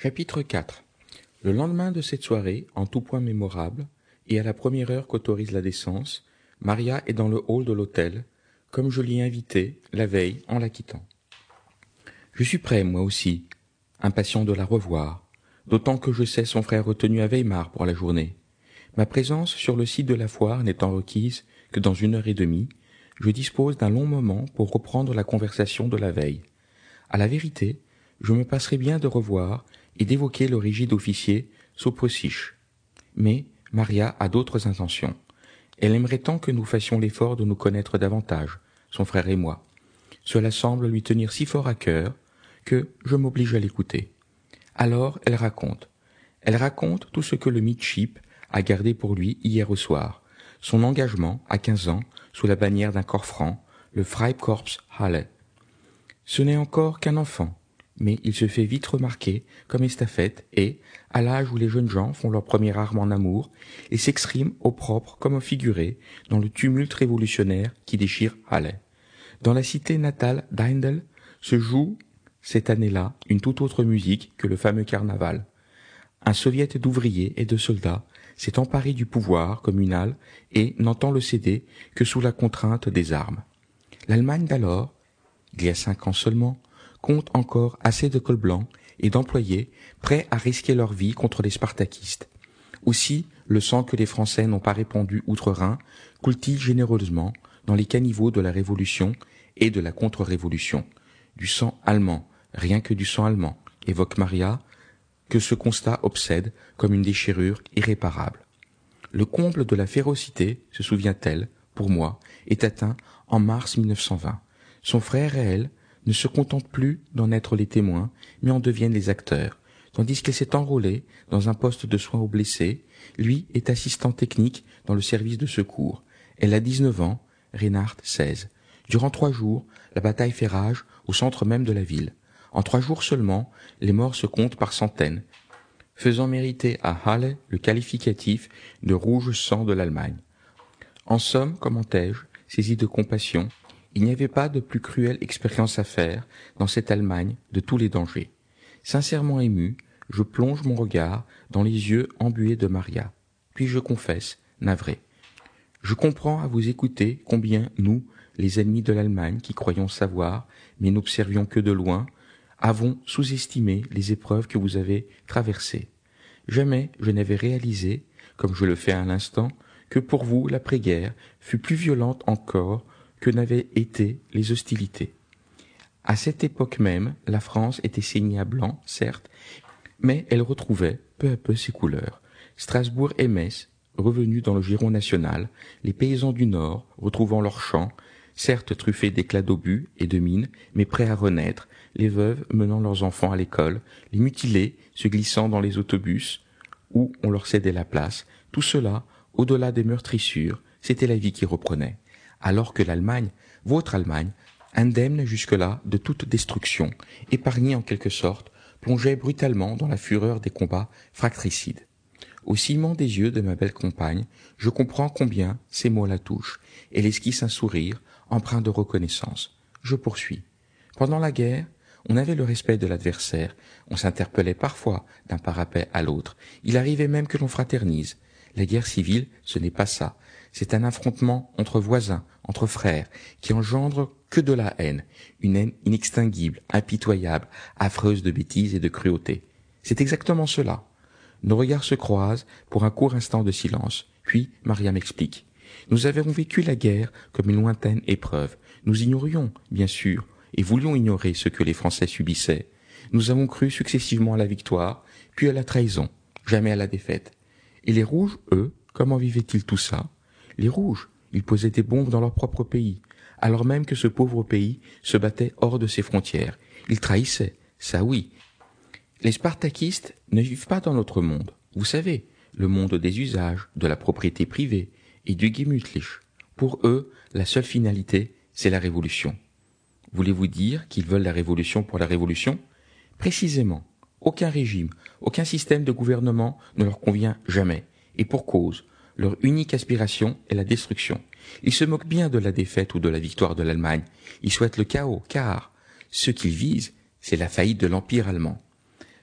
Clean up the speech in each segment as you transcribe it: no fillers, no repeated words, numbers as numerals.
Chapitre 4. Le lendemain de cette soirée, en tout point mémorable, et à la première heure qu'autorise la décence, Maria est dans le hall de l'hôtel, comme je l'y ai invitée, la veille, en la quittant. Je suis prêt, moi aussi, impatient de la revoir, d'autant que je sais son frère retenu à Weimar pour la journée. Ma présence sur le site de la foire n'étant requise que dans 1 heure et demie, je dispose d'un long moment pour reprendre la conversation de la veille. À la vérité, je me passerais bien de revoir et d'évoquer le rigide officier Soprosich. Mais Maria a d'autres intentions. Elle aimerait tant que nous fassions l'effort de nous connaître davantage, son frère et moi. Cela semble lui tenir si fort à cœur que je m'oblige à l'écouter. Alors elle raconte. Elle raconte tout ce que le midship a gardé pour lui hier au soir. Son engagement, à 15 ans, sous la bannière d'un corps franc, le Freikorps Halle. Ce n'est encore qu'un enfant, mais il se fait vite remarquer comme estafette et, à l'âge où les jeunes gens font leur première arme en amour, et s'expriment au propre comme au figuré dans le tumulte révolutionnaire qui déchire Halle. Dans la cité natale d'Heindel se joue, cette année-là, une toute autre musique que le fameux carnaval. Un soviet d'ouvriers et de soldats s'est emparé du pouvoir communal et n'entend le céder que sous la contrainte des armes. L'Allemagne d'alors, il y a 5 ans seulement, compte encore assez de cols blancs et d'employés prêts à risquer leur vie contre les spartakistes. Aussi, le sang que les Français n'ont pas répandu outre-Rhin coule-t-il généreusement dans les caniveaux de la Révolution et de la contre-révolution. Du sang allemand, rien que du sang allemand, évoque Maria, que ce constat obsède comme une déchirure irréparable. Le comble de la férocité, se souvient-elle, pour moi, est atteint en mars 1920. Son frère et elle ne se contentent plus d'en être les témoins, mais en deviennent les acteurs. Tandis qu'elle s'est enrôlée dans un poste de soins aux blessés, lui est assistant technique dans le service de secours. Elle a 19 ans, Reinhard 16. Durant 3 jours, la bataille fait rage au centre même de la ville. En 3 jours seulement, les morts se comptent par centaines, faisant mériter à Halle le qualificatif de rouge sang de l'Allemagne. En somme, commentai-je, saisi de compassion, il n'y avait pas de plus cruelle expérience à faire dans cette Allemagne de tous les dangers. Sincèrement ému, je plonge mon regard dans les yeux embués de Maria. Puis je confesse, navré. Je comprends à vous écouter combien nous, les ennemis de l'Allemagne qui croyons savoir, mais n'observions que de loin, avons sous-estimé les épreuves que vous avez traversées. Jamais je n'avais réalisé, comme je le fais à l'instant, que pour vous l'après-guerre fut plus violente encore que n'avaient été les hostilités. À cette époque même, la France était saignée à blanc, certes, mais elle retrouvait peu à peu ses couleurs. Strasbourg et Metz, revenus dans le giron national, les paysans du Nord, retrouvant leurs champs, certes truffés d'éclats d'obus et de mines, mais prêts à renaître, les veuves menant leurs enfants à l'école, les mutilés se glissant dans les autobus, où on leur cédait la place, tout cela, au-delà des meurtrissures, c'était la vie qui reprenait. Alors que l'Allemagne, votre Allemagne, indemne jusque-là de toute destruction, épargnée en quelque sorte, plongeait brutalement dans la fureur des combats fratricides. Au ciment des yeux de ma belle compagne, je comprends combien ces mots la touchent. Elle esquisse un sourire, empreint de reconnaissance. Je poursuis. Pendant la guerre, on avait le respect de l'adversaire. On s'interpellait parfois d'un parapet à l'autre. Il arrivait même que l'on fraternise. La guerre civile, ce n'est pas ça. C'est un affrontement entre voisins, entre frères, qui engendre que de la haine. Une haine inextinguible, impitoyable, affreuse de bêtises et de cruauté. C'est exactement cela. Nos regards se croisent pour un court instant de silence. Puis Maria m'explique. Nous avions vécu la guerre comme une lointaine épreuve. Nous ignorions, bien sûr, et voulions ignorer ce que les Français subissaient. Nous avons cru successivement à la victoire, puis à la trahison, jamais à la défaite. Et les Rouges, eux, comment vivaient-ils tout ça? Les Rouges, ils posaient des bombes dans leur propre pays, alors même que ce pauvre pays se battait hors de ses frontières. Ils trahissaient, ça oui. Les spartakistes ne vivent pas dans notre monde. Vous savez, le monde des usages, de la propriété privée et du Gemütlich. Pour eux, la seule finalité, c'est la révolution. Voulez-vous dire qu'ils veulent la révolution pour la révolution? Précisément. Aucun régime, aucun système de gouvernement ne leur convient jamais. Et pour cause, leur unique aspiration est la destruction. Ils se moquent bien de la défaite ou de la victoire de l'Allemagne. Ils souhaitent le chaos, car ce qu'ils visent, c'est la faillite de l'Empire allemand.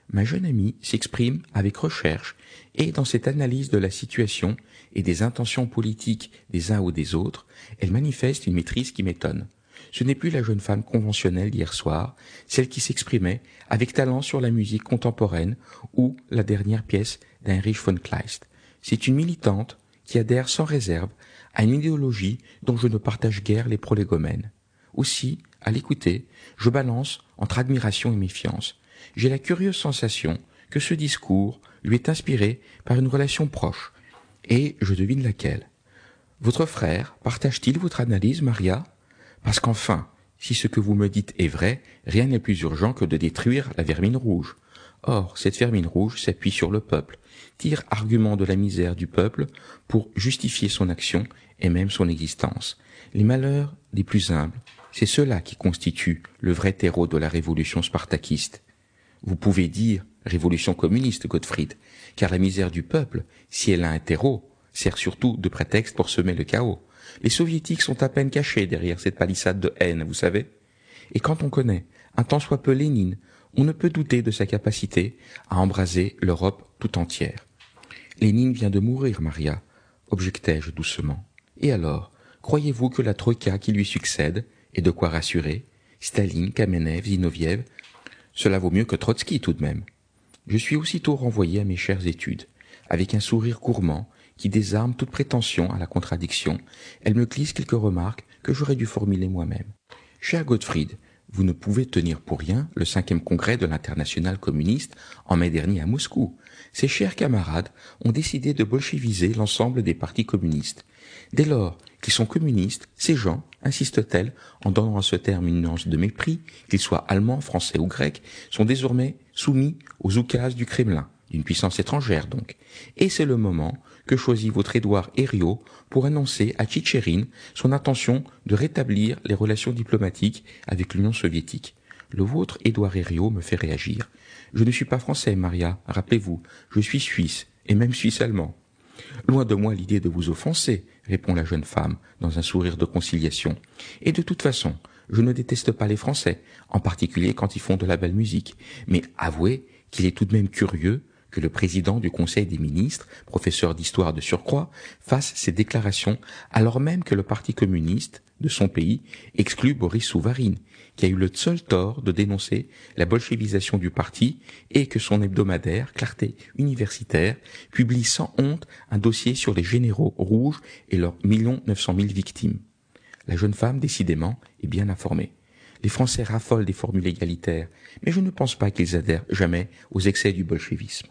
ma jeune amie s'exprime avec recherche et dans cette analyse de la situation et des intentions politiques des uns ou des autres, elle manifeste une maîtrise qui m'étonne. Ce n'est plus la jeune femme conventionnelle d'hier soir, celle qui s'exprimait avec talent sur la musique contemporaine ou la dernière pièce d'Heinrich von Kleist. C'est une militante qui adhère sans réserve à une idéologie dont je ne partage guère les prolégomènes. Aussi, à l'écouter, je balance entre admiration et méfiance. J'ai la curieuse sensation que ce discours lui est inspiré par une relation proche, et je devine laquelle. Votre frère partage-t-il votre analyse, Maria ? Parce qu'enfin, si ce que vous me dites est vrai, rien n'est plus urgent que de détruire la vermine rouge. Or, cette vermine rouge s'appuie sur le peuple, tire argument de la misère du peuple pour justifier son action et même son existence. Les malheurs des plus humbles, c'est cela qui constitue le vrai terreau de la révolution spartakiste. Vous pouvez dire révolution communiste, Gottfried, car la misère du peuple, si elle a un terreau, sert surtout de prétexte pour semer le chaos. Les soviétiques sont à peine cachés derrière cette palissade de haine, vous savez. Et quand on connaît un tant soit peu Lénine, on ne peut douter de sa capacité à embraser l'Europe tout entière. Lénine vient de mourir, Maria, objectai-je doucement. Et alors, croyez-vous que la troïka qui lui succède ait de quoi rassurer Staline, Kamenev, Zinoviev, cela vaut mieux que Trotsky tout de même. Je suis aussitôt renvoyé à mes chères études. Avec un sourire gourmand qui désarme toute prétention à la contradiction, elle me glisse quelques remarques que j'aurais dû formuler moi-même. Cher Gottfried, vous ne pouvez tenir pour rien le 5e congrès de l'Internationale communiste en mai dernier à Moscou. Ces chers camarades ont décidé de bolcheviser l'ensemble des partis communistes. Dès lors qu'ils sont communistes, ces gens, insiste-t-elle, en donnant à ce terme une nuance de mépris, qu'ils soient allemands, français ou grecs, sont désormais soumis aux oukases du Kremlin, d'une puissance étrangère donc. Et c'est le moment que choisit votre Édouard Herriot pour annoncer à Tchitcherine son intention de rétablir les relations diplomatiques avec l'Union soviétique. Le vôtre, Édouard Herriot, me fait réagir. Je ne suis pas français, Maria, rappelez-vous, je suis suisse, et même suisse-allemand. Loin de moi l'idée de vous offenser, répond la jeune femme, dans un sourire de conciliation. Et de toute façon, je ne déteste pas les Français, en particulier quand ils font de la belle musique. Mais avouez qu'il est tout de même curieux que le président du Conseil des ministres, professeur d'histoire de surcroît, fasse ces déclarations alors même que le Parti communiste de son pays exclut Boris Souvarine, qui a eu le seul tort de dénoncer la bolchevisation du parti et que son hebdomadaire, Clarté universitaire, publie sans honte un dossier sur les généraux rouges et leurs 1 900 000 victimes. La jeune femme, décidément, est bien informée. Les Français raffolent des formules égalitaires, mais je ne pense pas qu'ils adhèrent jamais aux excès du bolchevisme.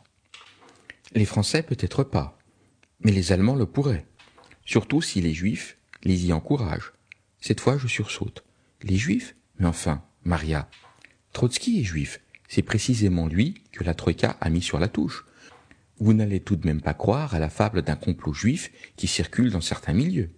Les Français peut-être pas, mais les Allemands le pourraient, surtout si les Juifs les y encouragent. Cette fois, je sursaute. Les Juifs ? Mais enfin, Maria, Trotsky est juif, c'est précisément lui que la Troïka a mis sur la touche. Vous n'allez tout de même pas croire à la fable d'un complot juif qui circule dans certains milieux.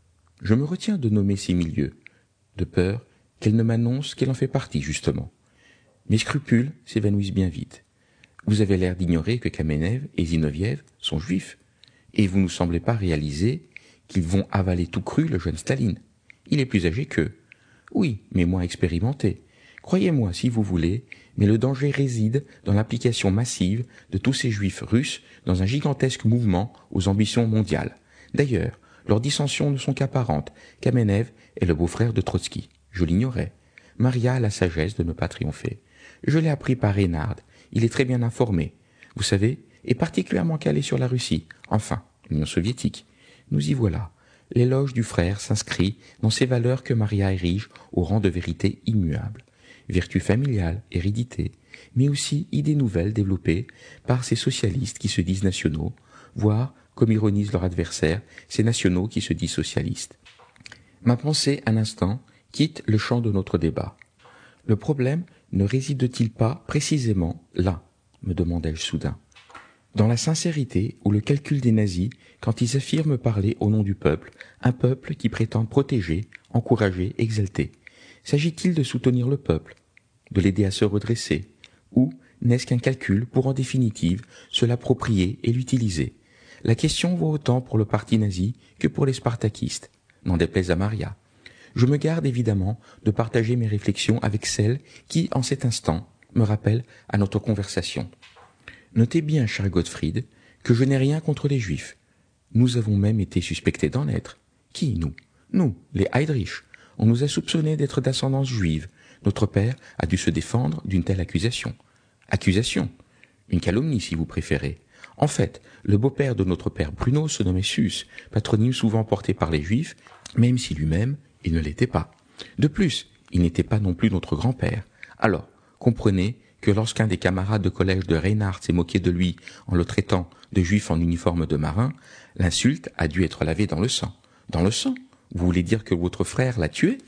Je me retiens de nommer ces milieux, de peur qu'elle ne m'annonce qu'elle en fait partie, justement. Mes scrupules s'évanouissent bien vite. Vous avez l'air d'ignorer que Kamenev et Zinoviev sont juifs, et vous ne semblez pas réaliser qu'ils vont avaler tout cru le jeune Staline. Il est plus âgé qu'eux. Oui, mais moins expérimenté. Croyez-moi si vous voulez, mais le danger réside dans l'application massive de tous ces juifs russes dans un gigantesque mouvement aux ambitions mondiales. D'ailleurs, leurs dissensions ne sont qu'apparentes. Kamenev est le beau-frère de Trotsky. Je l'ignorais. Maria a la sagesse de ne pas triompher. Je l'ai appris par Reynard. Il est très bien informé. Vous savez, et particulièrement calé sur la Russie. Enfin, l'Union soviétique. Nous y voilà. L'éloge du frère s'inscrit dans ces valeurs que Maria érige au rang de vérité immuable. Vertu familiale, hérédité, mais aussi idées nouvelles développées par ces socialistes qui se disent nationaux, voire, comme ironisent leurs adversaires, ces nationaux qui se disent socialistes. Ma pensée, un instant, quitte le champ de notre débat. Le problème ne réside-t-il pas précisément là, me demandai-je soudain, dans la sincérité ou le calcul des nazis quand ils affirment parler au nom du peuple, un peuple qui prétend protéger, encourager, exalter. S'agit-il de soutenir le peuple, de l'aider à se redresser, ou n'est-ce qu'un calcul pour en définitive se l'approprier et l'utiliser? La question vaut autant pour le parti nazi que pour les spartakistes, n'en déplaise à Maria. Je me garde évidemment de partager mes réflexions avec celle qui, en cet instant, me rappelle à notre conversation. Notez bien, cher Gottfried, que je n'ai rien contre les Juifs. Nous avons même été suspectés d'en être. Qui, nous? Nous, les Heydrich. On nous a soupçonnés d'être d'ascendance juive. Notre père a dû se défendre d'une telle accusation. Accusation? Une calomnie, si vous préférez. En fait, le beau-père de notre père Bruno se nommait Sus, patronyme souvent porté par les Juifs, même si lui-même, il ne l'était pas. De plus, il n'était pas non plus notre grand-père. Alors, comprenez que lorsqu'un des camarades de collège de Reinhardt s'est moqué de lui en le traitant de juif en uniforme de marin, l'insulte a dû être lavée dans le sang. Dans le sang? Vous voulez dire que votre frère l'a tué?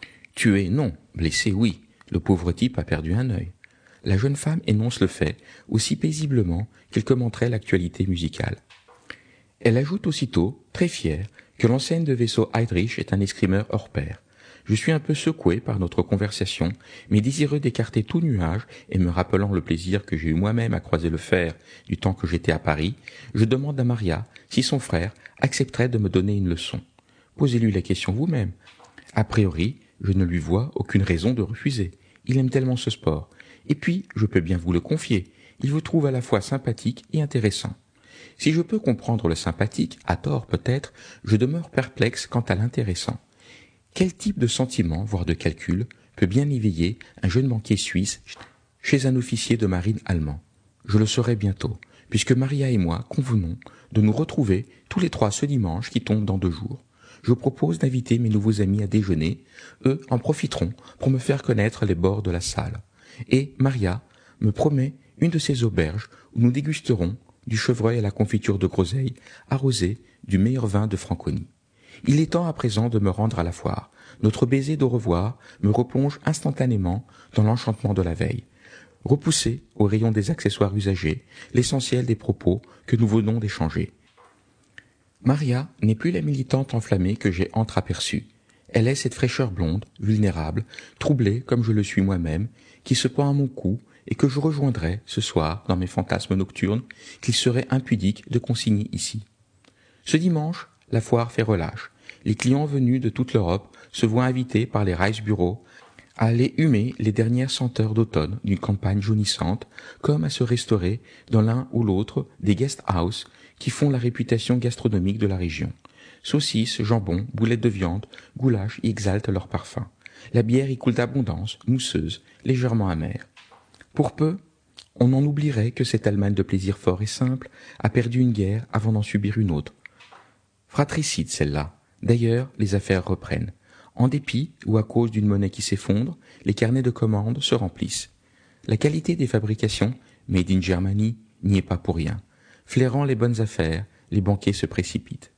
Tué, non. Blessé, oui. Le pauvre type a perdu un œil. La jeune femme énonce le fait aussi paisiblement qu'elle commenterait l'actualité musicale. Elle ajoute aussitôt, très fière, que l'enseigne de vaisseau Heydrich est un escrimeur hors pair. Je suis un peu secoué par notre conversation, mais désireux d'écarter tout nuage et me rappelant le plaisir que j'ai eu moi-même à croiser le fer du temps que j'étais à Paris, je demande à Maria si son frère accepterait de me donner une leçon. Posez-lui la question vous-même. A priori, je ne lui vois aucune raison de refuser. Il aime tellement ce sport. Et puis, je peux bien vous le confier, il vous trouve à la fois sympathique et intéressant. Si je peux comprendre le sympathique, à tort peut-être, je demeure perplexe quant à l'intéressant. Quel type de sentiment, voire de calcul, peut bien éveiller un jeune banquier suisse chez un officier de marine allemand? Je le saurai bientôt, puisque Maria et moi convenons de nous retrouver tous les trois ce dimanche qui tombe dans 2 jours. Je propose d'inviter mes nouveaux amis à déjeuner. Eux en profiteront pour me faire connaître les bords de la salle. Et Maria me promet une de ces auberges où nous dégusterons du chevreuil à la confiture de groseille, arrosé du meilleur vin de Franconie. Il est temps à présent de me rendre à la foire. Notre baiser d'au revoir me replonge instantanément dans l'enchantement de la veille. Repoussé au rayon des accessoires usagés, l'essentiel des propos que nous venons d'échanger. Maria n'est plus la militante enflammée que j'ai entreaperçue. Elle est cette fraîcheur blonde, vulnérable, troublée comme je le suis moi-même, qui se pend à mon cou et que je rejoindrai ce soir dans mes fantasmes nocturnes qu'il serait impudique de consigner ici. Ce dimanche, la foire fait relâche. Les clients venus de toute l'Europe se voient invités par les Reichsbüros à aller humer les dernières senteurs d'automne d'une campagne jaunissante, comme à se restaurer dans l'un ou l'autre des guest house qui font la réputation gastronomique de la région. Saucisses, jambon, boulettes de viande, goulash y exaltent leur parfum. La bière y coule d'abondance, mousseuse, légèrement amère. Pour peu, on en oublierait que cette Allemagne de plaisir fort et simple a perdu une guerre avant d'en subir une autre. Fratricide celle-là. D'ailleurs, les affaires reprennent. En dépit ou à cause d'une monnaie qui s'effondre, les carnets de commandes se remplissent. La qualité des fabrications, made in Germany, n'y est pas pour rien. Flairant les bonnes affaires, les banquiers se précipitent.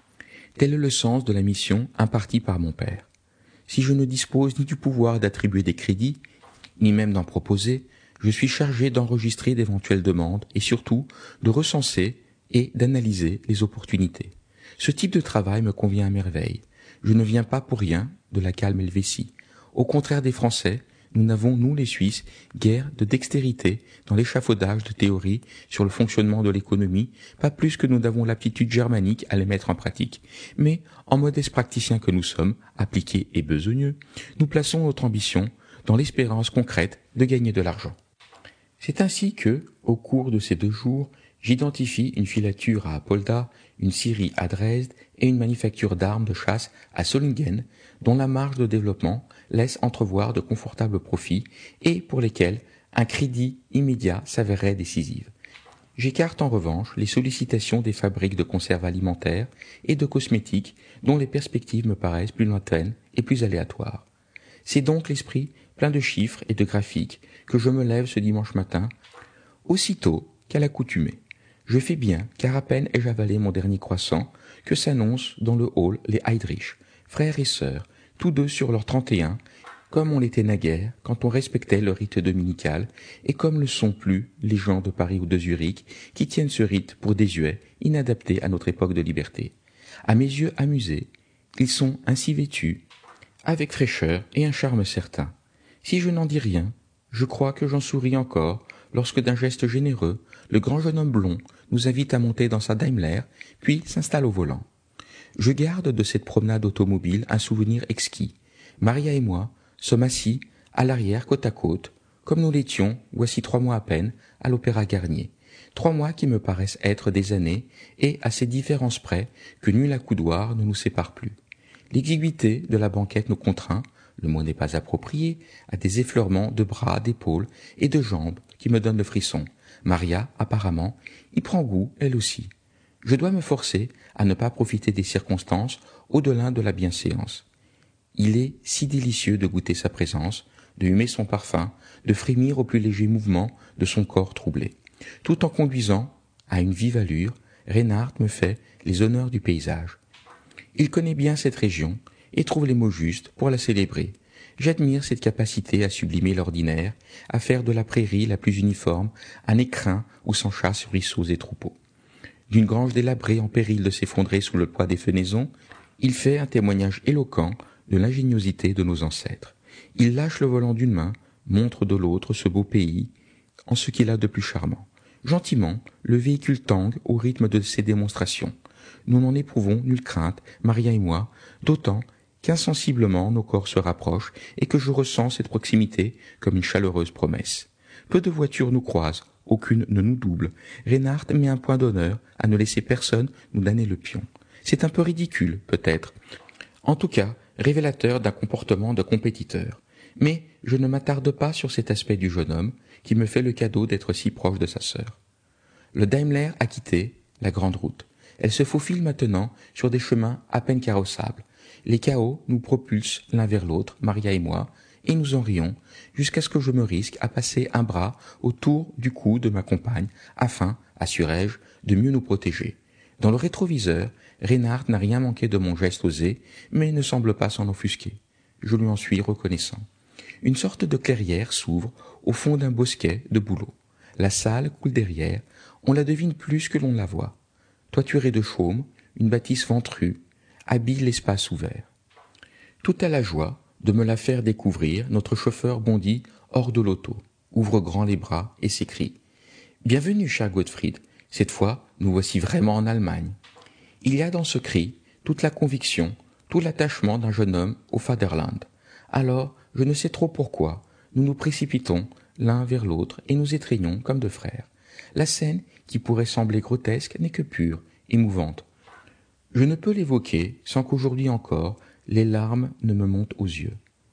Tel est le sens de la mission impartie par mon père. Si je ne dispose ni du pouvoir d'attribuer des crédits, ni même d'en proposer, je suis chargé d'enregistrer d'éventuelles demandes et surtout de recenser et d'analyser les opportunités. Ce type de travail me convient à merveille. Je ne viens pas pour rien de la calme Helvétie. Au contraire des Français, nous n'avons, nous les Suisses, guère de dextérité dans l'échafaudage de théories sur le fonctionnement de l'économie, pas plus que nous n'avons l'aptitude germanique à les mettre en pratique. Mais, en modestes praticiens que nous sommes, appliqués et besogneux, nous plaçons notre ambition dans l'espérance concrète de gagner de l'argent. C'est ainsi que, au cours de ces 2 jours, j'identifie une filature à Apolda, une scierie à Dresde et une manufacture d'armes de chasse à Solingen, dont la marge de développement laisse entrevoir de confortables profits et pour lesquels un crédit immédiat s'avérerait décisif. J'écarte en revanche les sollicitations des fabriques de conserves alimentaires et de cosmétiques dont les perspectives me paraissent plus lointaines et plus aléatoires. C'est donc l'esprit plein de chiffres et de graphiques que je me lève ce dimanche matin, aussitôt qu'à l'accoutumée. Je fais bien, car à peine ai-je avalé mon dernier croissant, que s'annoncent dans le hall les Heydrich, frères et sœurs, tous 2 sur leurs 31, comme on l'était naguère, quand on respectait le rite dominical, et comme le sont plus les gens de Paris ou de Zurich, qui tiennent ce rite pour désuet, inadapté à notre époque de liberté. À mes yeux amusés, ils sont ainsi vêtus, avec fraîcheur et un charme certain. Si je n'en dis rien, je crois que j'en souris encore, lorsque d'un geste généreux, le grand jeune homme blond nous invite à monter dans sa Daimler, puis s'installe au volant. Je garde de cette promenade automobile un souvenir exquis. Maria et moi sommes assis à l'arrière côte à côte, comme nous l'étions, voici 3 mois à peine, à l'Opéra Garnier. 3 mois qui me paraissent être des années, et à ces différences près que nul accoudoir ne nous sépare plus. L'exiguïté de la banquette nous contraint, le mot n'est pas approprié, à des effleurements de bras, d'épaules et de jambes qui me donnent le frisson. Maria, apparemment, y prend goût, elle aussi. Je dois me forcer à ne pas profiter des circonstances au-delà de la bienséance. Il est si délicieux de goûter sa présence, de humer son parfum, de frémir au plus léger mouvement de son corps troublé. Tout en conduisant, à une vive allure, Reynard me fait les honneurs du paysage. Il connaît bien cette région et trouve les mots justes pour la célébrer. J'admire cette capacité à sublimer l'ordinaire, à faire de la prairie la plus uniforme un écrin où s'enchassent ruisseaux et troupeaux. D'une grange délabrée en péril de s'effondrer sous le poids des fenaisons, il fait un témoignage éloquent de l'ingéniosité de nos ancêtres. Il lâche le volant d'une main, montre de l'autre ce beau pays, en ce qu'il a de plus charmant. Gentiment, le véhicule tangue au rythme de ses démonstrations. Nous n'en éprouvons nulle crainte, Maria et moi, d'autant qu'insensiblement nos corps se rapprochent et que je ressens cette proximité comme une chaleureuse promesse. Peu de voitures nous croisent, aucune ne nous double. Reynard met un point d'honneur à ne laisser personne nous donner le pion. C'est un peu ridicule, peut-être. En tout cas, révélateur d'un comportement de compétiteur. Mais je ne m'attarde pas sur cet aspect du jeune homme qui me fait le cadeau d'être si proche de sa sœur. Le Daimler a quitté la grande route. Elle se faufile maintenant sur des chemins à peine carrossables. Les chaos nous propulsent l'un vers l'autre, Maria et moi, et nous en rions, jusqu'à ce que je me risque à passer un bras autour du cou de ma compagne, afin, assurai-je, de mieux nous protéger. Dans le rétroviseur, Reynard n'a rien manqué de mon geste osé, mais ne semble pas s'en offusquer. Je lui en suis reconnaissant. Une sorte de clairière s'ouvre au fond d'un bosquet de bouleaux. La salle coule derrière, on la devine plus que l'on la voit. Toiturée de chaume, une bâtisse ventrue habille l'espace ouvert. Tout à la joie de me la faire découvrir, notre chauffeur bondit hors de l'auto, ouvre grand les bras et s'écrie « Bienvenue, cher Gottfried, cette fois nous voici vraiment en Allemagne ». Il y a dans ce cri toute la conviction, tout l'attachement d'un jeune homme au Vaterland. Alors, je ne sais trop pourquoi, nous nous précipitons l'un vers l'autre et nous étreignons comme deux frères. La scène, qui pourrait sembler grotesque, n'est que pure, émouvante. Je ne peux l'évoquer sans qu'aujourd'hui encore, les larmes ne me montent aux yeux.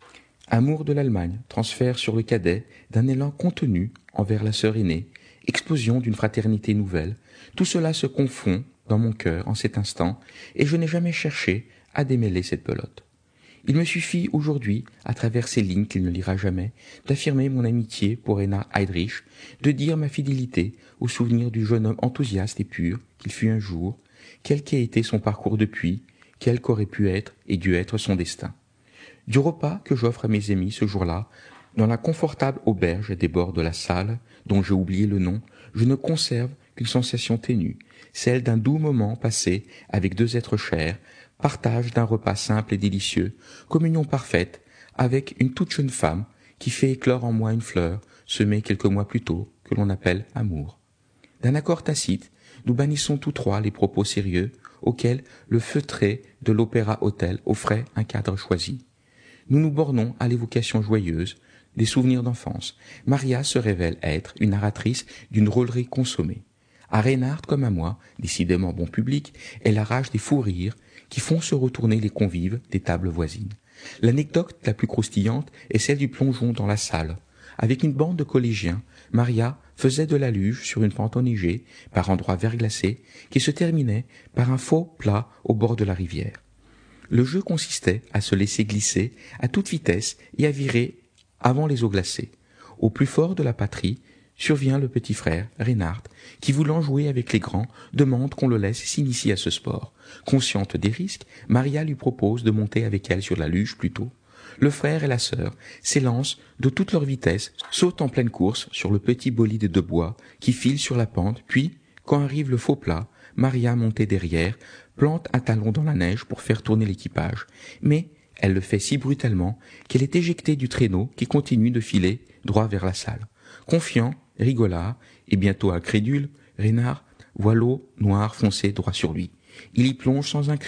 Amour de l'Allemagne, transfert sur le cadet d'un élan contenu envers la sœur aînée, explosion d'une fraternité nouvelle, tout cela se confond dans mon cœur en cet instant, et je n'ai jamais cherché à démêler cette pelote. Il me suffit aujourd'hui, à travers ces lignes qu'il ne lira jamais, d'affirmer mon amitié pour Reinhard Heydrich, de dire ma fidélité au souvenir du jeune homme enthousiaste et pur qu'il fut un jour, quel qu'ait été son parcours depuis, quel qu'aurait pu être et dû être son destin. Du repas que j'offre à mes amis ce jour-là, dans la confortable auberge des bords de la salle, dont j'ai oublié le nom, je ne conserve qu'une sensation ténue, celle d'un doux moment passé avec deux êtres chers, partage d'un repas simple et délicieux, communion parfaite avec une toute jeune femme qui fait éclore en moi une fleur semée quelques mois plus tôt, que l'on appelle amour. D'un accord tacite, nous bannissons tous trois les propos sérieux auxquels le feutré de l'Opéra-Hôtel offrait un cadre choisi. Nous nous bornons à l'évocation joyeuse des souvenirs d'enfance. Maria se révèle être une narratrice d'une drôlerie consommée. À Reynard comme à moi, décidément bon public, elle arrache des fous rires qui font se retourner les convives des tables voisines. L'anecdote la plus croustillante est celle du plongeon dans la salle. Avec une bande de collégiens, Maria faisait de la luge sur une pente enneigée, par endroits verglacés, qui se terminait par un faux plat au bord de la rivière. Le jeu consistait à se laisser glisser à toute vitesse et à virer avant les eaux glacées. Au plus fort de la patrie, survient le petit frère, Reynard, qui, voulant jouer avec les grands, demande qu'on le laisse s'initier à ce sport. Consciente des risques, Maria lui propose de monter avec elle sur la luge plus tôt. Le frère et la sœur s'élancent de toute leur vitesse, sautent en pleine course sur le petit bolide de bois qui file sur la pente, puis, quand arrive le faux plat, Maria, montée derrière, plante un talon dans la neige pour faire tourner l'équipage. Mais elle le fait si brutalement qu'elle est éjectée du traîneau qui continue de filer droit vers la salle. Confiant, rigolard et bientôt incrédule, Reynard voit l'eau noire foncer droit sur lui. Il y plonge sans un cri,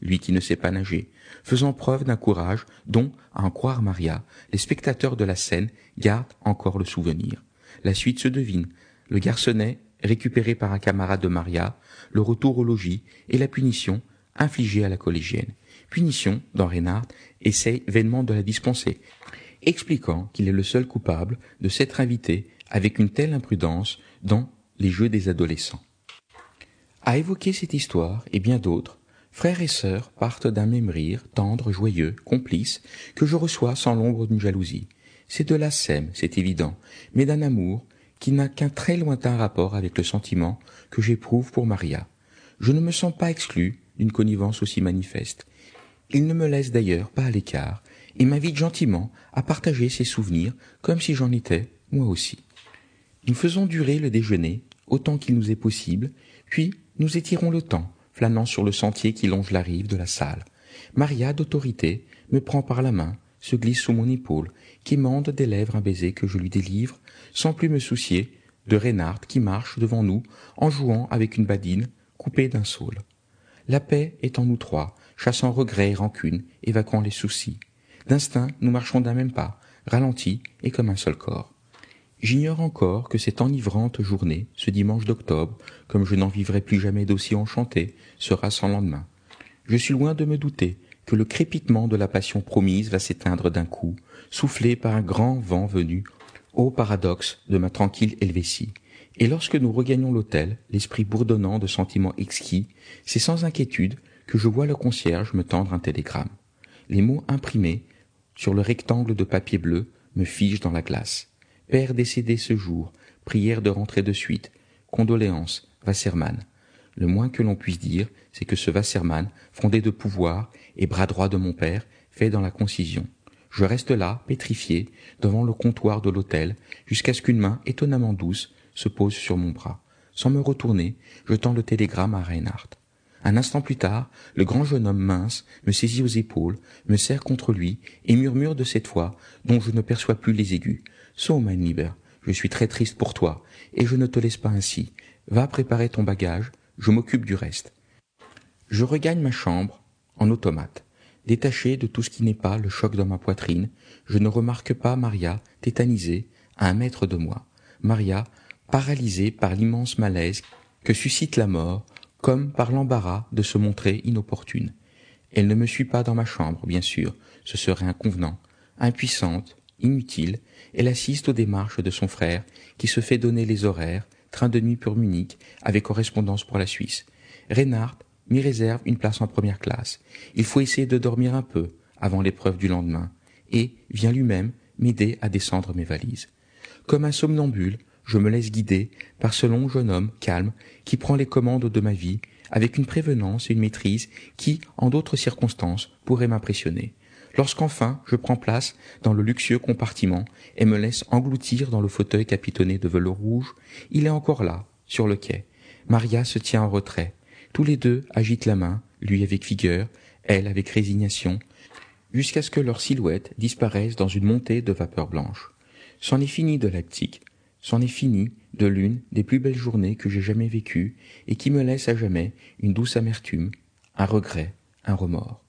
lui qui ne sait pas nager, faisant preuve d'un courage dont, à en croire Maria, les spectateurs de la scène gardent encore le souvenir. La suite se devine. Le garçonnet, récupéré par un camarade de Maria, le retour au logis et la punition infligée à la collégienne. Punition dont Reinhardt essaye vainement de la dispenser, expliquant qu'il est le seul coupable de s'être invité avec une telle imprudence dans les jeux des adolescents. À évoquer cette histoire et bien d'autres, frères et sœurs partent d'un même rire, tendre, joyeux, complice, que je reçois sans l'ombre d'une jalousie. C'est de la sème, c'est évident, mais d'un amour qui n'a qu'un très lointain rapport avec le sentiment que j'éprouve pour Maria. Je ne me sens pas exclu d'une connivence aussi manifeste. Il ne me laisse d'ailleurs pas à l'écart, et m'invite gentiment à partager ses souvenirs comme si j'en étais, moi aussi. Nous faisons durer le déjeuner, autant qu'il nous est possible, puis nous étirons le temps, flânant sur le sentier qui longe la rive de la salle. Maria, d'autorité, me prend par la main, se glisse sous mon épaule, quémande des lèvres un baiser que je lui délivre, sans plus me soucier de Reinhardt qui marche devant nous en jouant avec une badine coupée d'un saule. La paix est en nous trois, chassant regrets et rancunes, évacuant les soucis. D'instinct, nous marchons d'un même pas, ralentis et comme un seul corps. J'ignore encore que cette enivrante journée, ce dimanche d'octobre, comme je n'en vivrai plus jamais d'aussi enchanté, sera sans lendemain. Je suis loin de me douter que le crépitement de la passion promise va s'éteindre d'un coup, soufflé par un grand vent venu, ô paradoxe de ma tranquille Helvétie. Et lorsque nous regagnons l'hôtel, l'esprit bourdonnant de sentiments exquis, c'est sans inquiétude que je vois le concierge me tendre un télégramme. Les mots imprimés sur le rectangle de papier bleu me figent dans la glace. Père décédé ce jour, prière de rentrer de suite, condoléances, Wassermann. Le moins que l'on puisse dire, c'est que ce Wassermann, fondé de pouvoir et bras droit de mon père, fait dans la concision. Je reste là, pétrifié, devant le comptoir de l'hôtel, jusqu'à ce qu'une main étonnamment douce se pose sur mon bras. Sans me retourner, je tends le télégramme à Reinhardt. Un instant plus tard, le grand jeune homme mince me saisit aux épaules, me serre contre lui et murmure de cette voix dont je ne perçois plus les aigus. « So, mein Lieber, je suis très triste pour toi, et je ne te laisse pas ainsi. Va préparer ton bagage, je m'occupe du reste. » Je regagne ma chambre en automate. Détaché de tout ce qui n'est pas le choc dans ma poitrine, je ne remarque pas Maria, tétanisée, à 1 mètre de moi. Maria, paralysée par l'immense malaise que suscite la mort, comme par l'embarras de se montrer inopportune. Elle ne me suit pas dans ma chambre, bien sûr, ce serait inconvenant. Impuissante, inutile, elle assiste aux démarches de son frère, qui se fait donner les horaires, train de nuit pour Munich, avec correspondance pour la Suisse. Reinhardt m'y réserve une place en première classe. Il faut essayer de dormir un peu, avant l'épreuve du lendemain, et vient lui-même m'aider à descendre mes valises. Comme un somnambule, je me laisse guider par ce long jeune homme calme qui prend les commandes de ma vie avec une prévenance et une maîtrise qui, en d'autres circonstances, pourraient m'impressionner. Lorsqu'enfin je prends place dans le luxueux compartiment et me laisse engloutir dans le fauteuil capitonné de velours rouge, il est encore là, sur le quai. Maria se tient en retrait. Tous les deux agitent la main, lui avec vigueur, elle avec résignation, jusqu'à ce que leurs silhouettes disparaissent dans une montée de vapeur blanche. C'en est fini de Leipzig. C'en est fini de l'une des plus belles journées que j'ai jamais vécues et qui me laisse à jamais une douce amertume, un regret, un remords.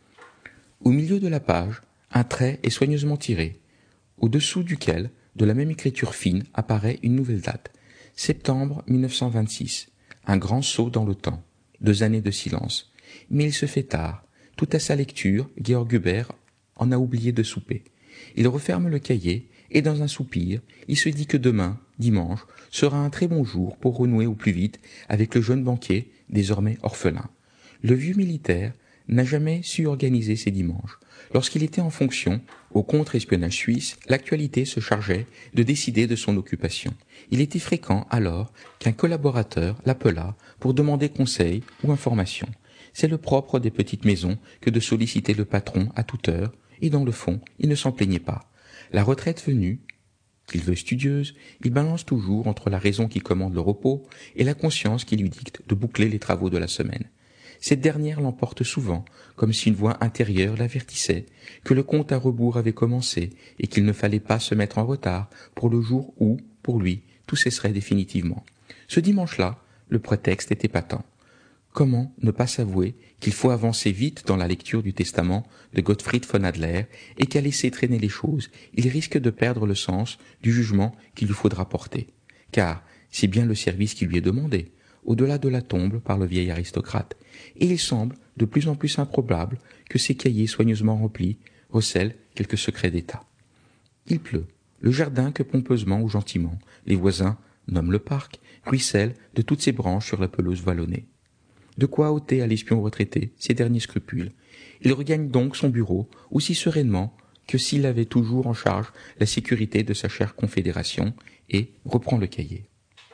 Au milieu de la page, un trait est soigneusement tiré, au-dessous duquel, de la même écriture fine, apparaît une nouvelle date. Septembre 1926. Un grand saut dans le temps. 2 années de silence. Mais il se fait tard. Tout à sa lecture, Georg Huber en a oublié de souper. Il referme le cahier et dans un soupir, il se dit que demain, dimanche, sera un très bon jour pour renouer au plus vite avec le jeune banquier, désormais orphelin. Le vieux militaire n'a jamais su organiser ses dimanches. Lorsqu'il était en fonction, au contre-espionnage suisse, l'actualité se chargeait de décider de son occupation. Il était fréquent alors qu'un collaborateur l'appelât pour demander conseil ou information. C'est le propre des petites maisons que de solliciter le patron à toute heure, et dans le fond, il ne s'en plaignait pas. La retraite venue, qu'il veut studieuse, il balance toujours entre la raison qui commande le repos et la conscience qui lui dicte de boucler les travaux de la semaine. Cette dernière l'emporte souvent, comme si une voix intérieure l'avertissait que le compte à rebours avait commencé et qu'il ne fallait pas se mettre en retard pour le jour où, pour lui, tout cesserait définitivement. Ce dimanche-là, le prétexte était patent. Comment ne pas s'avouer qu'il faut avancer vite dans la lecture du testament de Gottfried von Adler et qu'à laisser traîner les choses, il risque de perdre le sens du jugement qu'il lui faudra porter. Car c'est bien le service qui lui est demandé, au-delà de la tombe par le vieil aristocrate, et il semble de plus en plus improbable que ces cahiers soigneusement remplis recèlent quelques secrets d'État. Il pleut. Le jardin que pompeusement ou gentiment les voisins nomment le parc ruisselle de toutes ses branches sur la pelouse vallonnée. De quoi ôter à l'espion retraité ses derniers scrupules. Il regagne donc son bureau aussi sereinement que s'il avait toujours en charge la sécurité de sa chère confédération et reprend le cahier.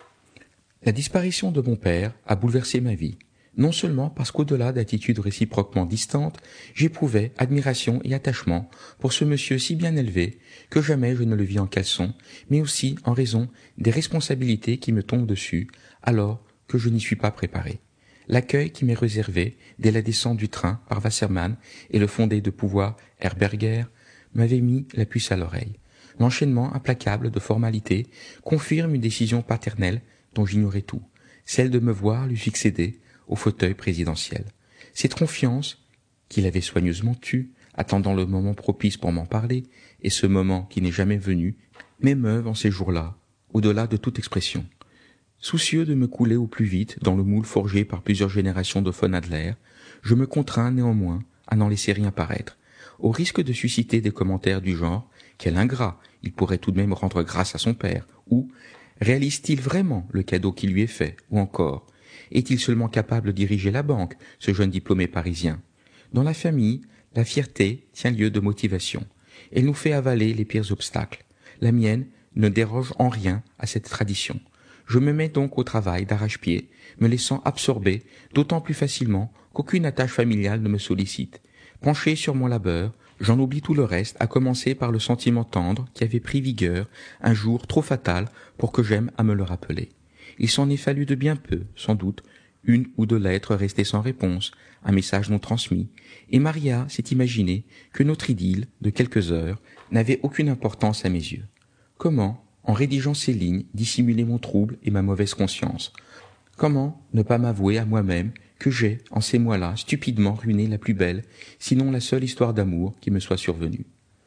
La disparition de mon père a bouleversé ma vie, non seulement parce qu'au-delà d'attitudes réciproquement distantes, j'éprouvais admiration et attachement pour ce monsieur si bien élevé que jamais je ne le vis en caleçon, mais aussi en raison des responsabilités qui me tombent dessus alors que je n'y suis pas préparé. L'accueil qui m'est réservé dès la descente du train par Wassermann et le fondé de pouvoir Herberger m'avait mis la puce à l'oreille. L'enchaînement implacable de formalités confirme une décision paternelle dont j'ignorais tout, celle de me voir lui succéder au fauteuil présidentiel. Cette confiance, qu'il avait soigneusement tue, attendant le moment propice pour m'en parler, et ce moment qui n'est jamais venu, m'émeuvent en ces jours-là, au-delà de toute expression. Soucieux de me couler au plus vite dans le moule forgé par plusieurs générations de von Adler, je me contrains néanmoins à n'en laisser rien paraître, au risque de susciter des commentaires du genre « Quel ingrat, il pourrait tout de même rendre grâce à son père » ou « Réalise-t-il vraiment le cadeau qui lui est fait » ou encore « Est-il seulement capable de diriger la banque, ce jeune diplômé parisien ?» Dans la famille, la fierté tient lieu de motivation. Elle nous fait avaler les pires obstacles. La mienne ne déroge en rien à cette tradition. Je me mets donc au travail d'arrache-pied, me laissant absorber d'autant plus facilement qu'aucune attache familiale ne me sollicite. Penché sur mon labeur, j'en oublie tout le reste, à commencer par le sentiment tendre qui avait pris vigueur un jour trop fatal pour que j'aime à me le rappeler. Il s'en est fallu de bien peu, sans doute, une ou deux lettres restées sans réponse, un message non transmis, et Maria s'est imaginé que notre idylle de quelques heures n'avait aucune importance à mes yeux. Comment, en rédigeant ces lignes, dissimuler mon trouble et ma mauvaise conscience? Comment ne pas m'avouer à moi-même que j'ai, en ces mois-là, stupidement ruiné la plus belle, sinon la seule histoire d'amour qui me soit survenue?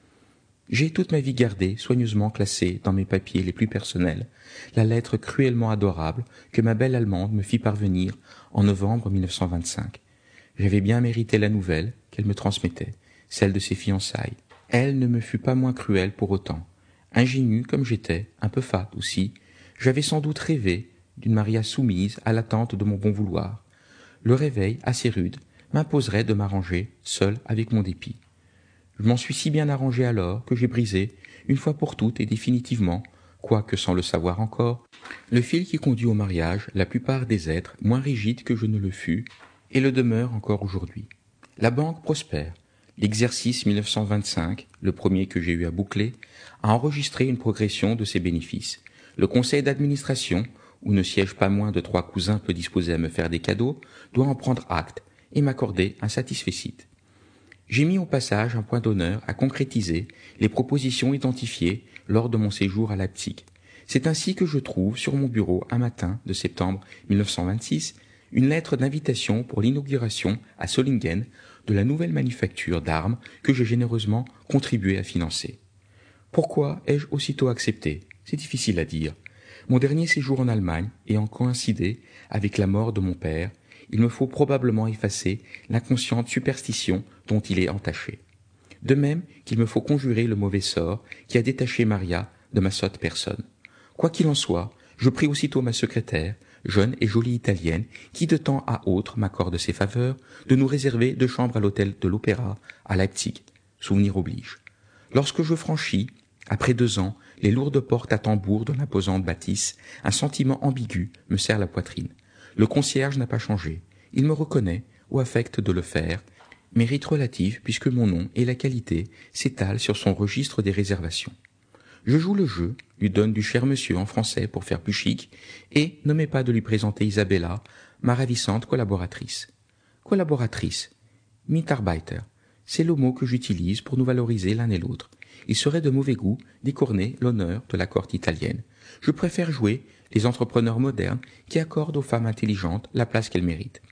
J'ai toute ma vie gardé, soigneusement classée dans mes papiers les plus personnels, la lettre cruellement adorable que ma belle Allemande me fit parvenir en novembre 1925. J'avais bien mérité la nouvelle qu'elle me transmettait, celle de ses fiançailles. Elle ne me fut pas moins cruelle pour autant. Ingénu comme j'étais, un peu fat aussi, j'avais sans doute rêvé d'une Maria soumise à l'attente de mon bon vouloir. Le réveil, assez rude, m'imposerait de m'arranger, seul avec mon dépit. Je m'en suis si bien arrangé alors que j'ai brisé, une fois pour toutes et définitivement, quoique sans le savoir encore, le fil qui conduit au mariage la plupart des êtres moins rigides que je ne le fus, et le demeure encore aujourd'hui. La banque prospère. L'exercice 1925, le premier que j'ai eu à boucler, a enregistré une progression de ses bénéfices. Le conseil d'administration, où ne siègent pas moins de 3 cousins peu disposés à me faire des cadeaux, doit en prendre acte et m'accorder un satisfecit. J'ai mis au passage un point d'honneur à concrétiser les propositions identifiées lors de mon séjour à Leipzig. C'est ainsi que je trouve sur mon bureau un matin de septembre 1926 une lettre d'invitation pour l'inauguration à Solingen de la nouvelle manufacture d'armes que j'ai généreusement contribué à financer. Pourquoi ai-je aussitôt accepté? C'est difficile à dire. Mon dernier séjour en Allemagne ayant coïncidé avec la mort de mon père, il me faut probablement effacer l'inconsciente superstition dont il est entaché. De même qu'il me faut conjurer le mauvais sort qui a détaché Maria de ma sotte personne. Quoi qu'il en soit, je pris aussitôt ma secrétaire, jeune et jolie italienne, qui de temps à autre m'accorde ses faveurs, de nous réserver 2 chambres à l'hôtel de l'Opéra, à Leipzig. Souvenir oblige. Lorsque je franchis, après 2 ans, les lourdes portes à tambour de l'imposante bâtisse, un sentiment ambigu me serre la poitrine. Le concierge n'a pas changé. Il me reconnaît, ou affecte de le faire, mérite relatif puisque mon nom et la qualité s'étalent sur son registre des réservations. Je joue le jeu, lui donne du cher monsieur en français pour faire plus chic, et ne mets pas de lui présenter Isabella, ma ravissante collaboratrice. Collaboratrice, Mitarbeiter, c'est le mot que j'utilise pour nous valoriser l'un et l'autre. Il serait de mauvais goût d'écorner l'honneur de la cohorte italienne. Je préfère jouer les entrepreneurs modernes qui accordent aux femmes intelligentes la place qu'elles méritent.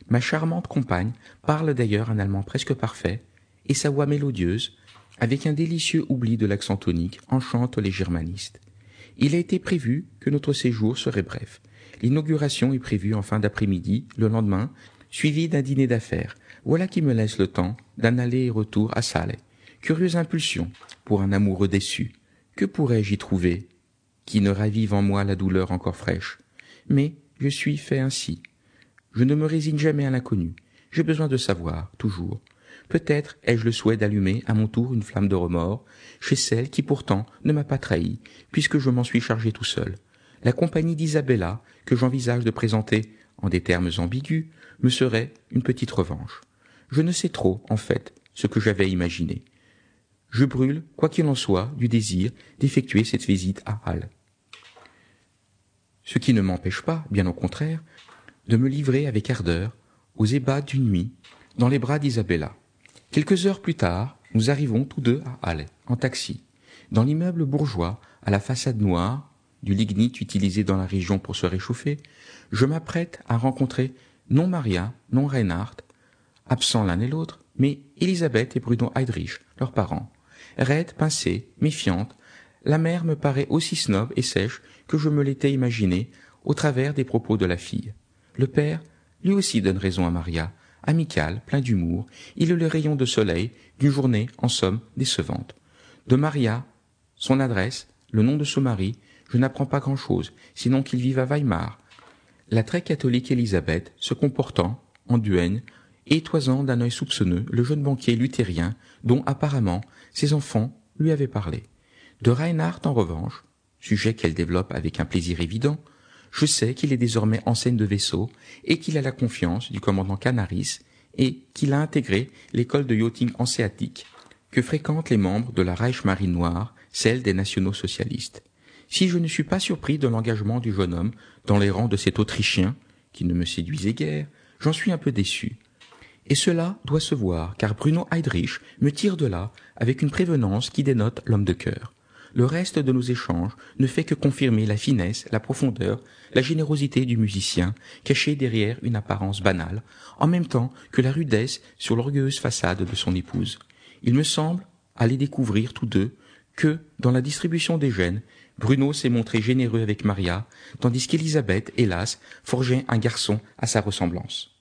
Ma charmante compagne parle d'ailleurs un allemand presque parfait, et sa voix mélodieuse, avec un délicieux oubli de l'accent tonique, enchante les germanistes. Il a été prévu que notre séjour serait bref. L'inauguration est prévue en fin d'après-midi, le lendemain, suivie d'un dîner d'affaires. Voilà qui me laisse le temps d'un aller et retour à Salé. Curieuse impulsion pour un amoureux déçu. Que pourrais-je y trouver qui ne ravive en moi la douleur encore fraîche? Mais je suis fait ainsi. Je ne me résigne jamais à l'inconnu. J'ai besoin de savoir, toujours. Peut-être ai-je le souhait d'allumer à mon tour une flamme de remords chez celle qui pourtant ne m'a pas trahi, puisque je m'en suis chargé tout seul. La compagnie d'Isabella, que j'envisage de présenter en des termes ambigus, me serait une petite revanche. Je ne sais trop, en fait, ce que j'avais imaginé. Je brûle, quoi qu'il en soit, du désir d'effectuer cette visite à Halle. Ce qui ne m'empêche pas, bien au contraire, de me livrer avec ardeur aux ébats d'une nuit dans les bras d'Isabella. Quelques heures plus tard, nous arrivons tous deux à Halle, en taxi. Dans l'immeuble bourgeois, à la façade noire, du lignite utilisé dans la région pour se réchauffer, je m'apprête à rencontrer non Maria, non Reinhard, absents l'un et l'autre, mais Elisabeth et Bruno Heydrich, leurs parents. Raide, pincée, méfiante, la mère me paraît aussi snob et sèche que je me l'étais imaginé au travers des propos de la fille. Le père, lui aussi donne raison à Maria, amical, plein d'humour, il est le rayon de soleil d'une journée, en somme, décevante. De Maria, son adresse, le nom de son mari, je n'apprends pas grand-chose, sinon qu'ils vivent à Weimar. La très catholique Elisabeth, se comportant, en duègne, et toisant d'un œil soupçonneux le jeune banquier luthérien dont, apparemment, ses enfants lui avaient parlé. De Reinhard, en revanche, sujet qu'elle développe avec un plaisir évident, je sais qu'il est désormais enseigne de vaisseau et qu'il a la confiance du commandant Canaris et qu'il a intégré l'école de yachting hanséatique que fréquentent les membres de la Reichsmarine noire, celle des nationaux socialistes. Si je ne suis pas surpris de l'engagement du jeune homme dans les rangs de cet Autrichien, qui ne me séduisait guère, j'en suis un peu déçu. Et cela doit se voir, car Bruno Heydrich me tire de là avec une prévenance qui dénote l'homme de cœur. Le reste de nos échanges ne fait que confirmer la finesse, la profondeur, la générosité du musicien, caché derrière une apparence banale, en même temps que la rudesse sur l'orgueilleuse façade de son épouse. Il me semble, à les découvrir tous deux, que, dans la distribution des gènes, Bruno s'est montré généreux avec Maria, tandis qu'Elisabeth, hélas, forgeait un garçon à sa ressemblance.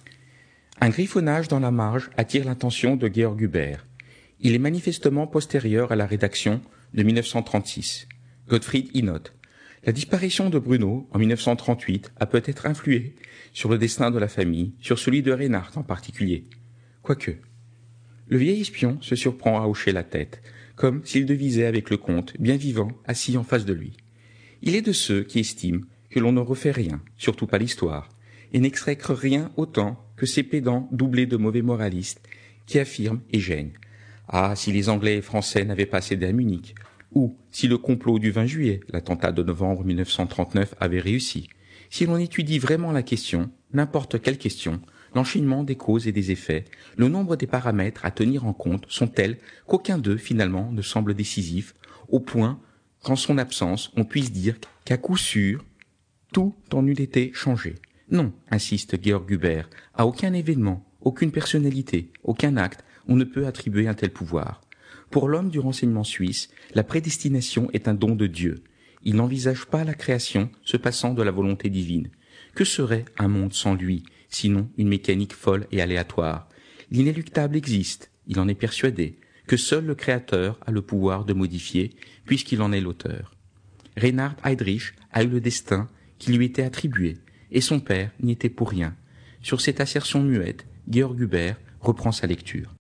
Un griffonnage dans la marge attire l'attention de Georg Huber. Il est manifestement postérieur à la rédaction de 1936. Gottfried y note: la disparition de Bruno en 1938 a peut-être influé sur le destin de la famille, sur celui de Reinhard en particulier. Quoique. Le vieil espion se surprend à hocher la tête, comme s'il devisait avec le comte, bien vivant, assis en face de lui. Il est de ceux qui estiment que l'on ne refait rien, surtout pas l'histoire, et n'exècre rien autant que ces pédants doublés de mauvais moralistes qui affirment et gênent. Ah, si les Anglais et Français n'avaient pas cédé à Munich, ou si le complot du 20 juillet, l'attentat de novembre 1939, avait réussi. Si l'on étudie vraiment la question, n'importe quelle question, l'enchaînement des causes et des effets, le nombre des paramètres à tenir en compte sont tels qu'aucun d'eux, finalement, ne semble décisif, au point qu'en son absence, on puisse dire qu'à coup sûr, tout en eût été changé. Non, insiste Georg Huber, à aucun événement, aucune personnalité, aucun acte, on ne peut attribuer un tel pouvoir. Pour l'homme du renseignement suisse, la prédestination est un don de Dieu. Il n'envisage pas la création se passant de la volonté divine. Que serait un monde sans lui, sinon une mécanique folle et aléatoire? L'inéluctable existe, il en est persuadé, que seul le Créateur a le pouvoir de modifier, puisqu'il en est l'auteur. Reinhard Heydrich a eu le destin qui lui était attribué, et son père n'y était pour rien. Sur cette assertion muette, Georg Huber reprend sa lecture.